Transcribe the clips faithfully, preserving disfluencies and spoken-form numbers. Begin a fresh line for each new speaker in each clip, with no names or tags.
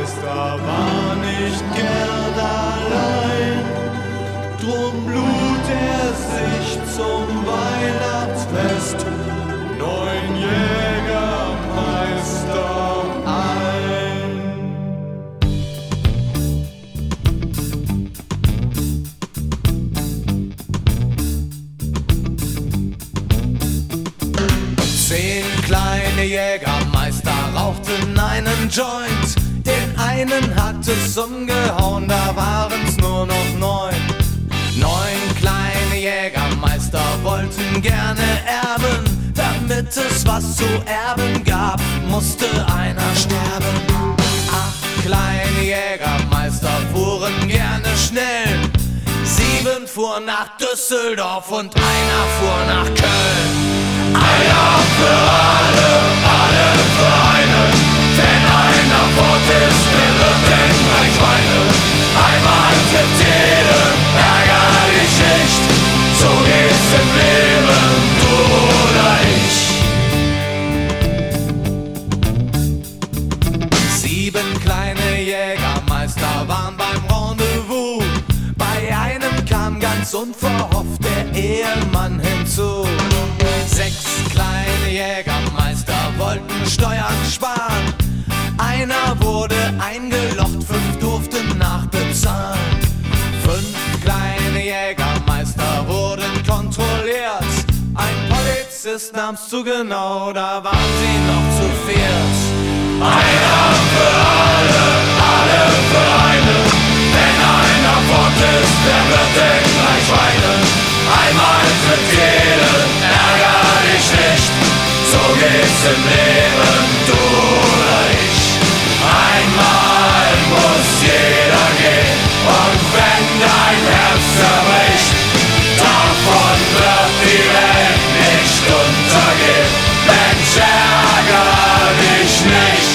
Jägermeister war nicht gern allein, drum lud er sich zum Weihnachtsfest neun Jägermeister ein. Zehn kleine Jägermeister rauchten einen Joint. Den einen hat es umgehauen, da waren's nur noch neun. Neun kleine Jägermeister wollten gerne erben. Damit es was zu erben gab, musste einer sterben. Acht kleine Jägermeister fuhren gerne schnell. Sieben fuhren nach Düsseldorf und einer fuhr nach Köln. Einer für alle, alle für einen. Wenn einer fort ist, der wird denn gleich weinen. Einmal trifft jeden, ärger dich nicht. So geht's im Leben, du oder ich. Sieben kleine Jägermeister waren beim Rendezvous. Bei einem kam ganz unverhofft der Ehemann hinzu. Sechs kleine Jägermeister wollten Steuern sparen. Einer wurde eingelocht, fünf durften nachbezahlen. Fünf kleine Jägermeister wurden kontrolliert. Ein Polizist nahm's zu genau, da waren sie noch zu viert. Einer für alle, alle für einen. Wenn einer fort ist, der wird denn gleich weinen. Einmal für jeden, ärger dich nicht. So geht's im Leben, du oder ich. Einmal muss jeder gehen. Und wenn dein Herz zerbricht, davon wird die Welt nicht untergehen. Mensch, ärger dich nicht.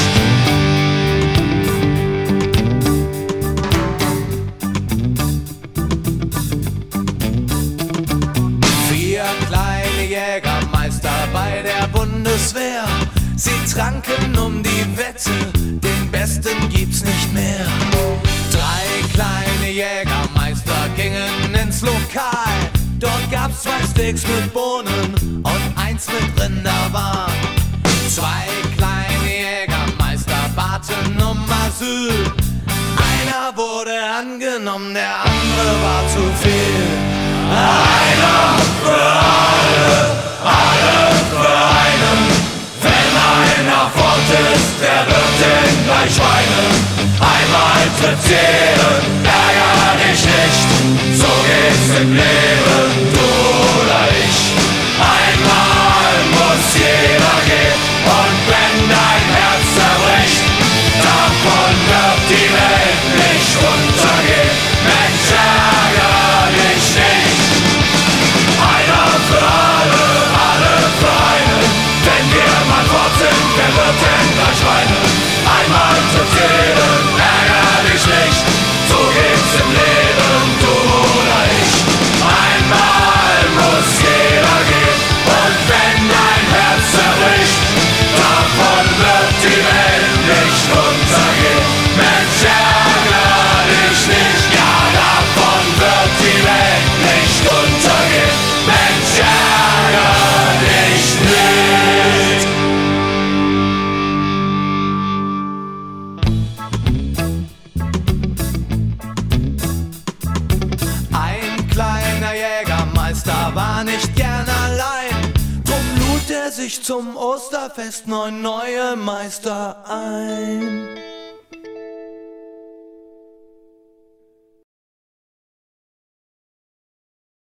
Vier kleine Jägermeister bei der Bundeswehr. Sie tranken um die Wette, den Besten gibt's nicht mehr. Drei kleine Jägermeister gingen ins Lokal. Dort gab's zwei Steaks mit Bohnen und eins mit Rinderwahn. Zwei kleine Jägermeister baten um Asyl. Einer wurde angenommen, der andere war zu viel. Einer für alle, alle für einen. Wenn einer fort ist, der wird denn gleich weinen. Einmal trifft jeden, ärger dich nicht. So geht's im Leben, du oder ich. Einmal muss jeder gehen. Und wenn dein Herz zerbricht, davon wird die Welt nicht untergehen. Mensch, ärger dich nicht. Einer für alle, alle für einen. Wenn wir mal fort sind, wer wird denn gleich weinen? Einmal trifft jeden, ärger dich nicht. So geht's im Leben, du oder ich. Einmal muss jeder gehen. Und wenn dein Herz zerbricht, davon wird die Welt nicht untergehen. Mensch, ärger dich nicht. Ja, davon wird die Welt nicht untergehen. Mensch, ärger dich nicht. Ein kleiner Jägermeister war nicht gern allein. Drum lud er sich zum Osterfest neun neue Meister ein.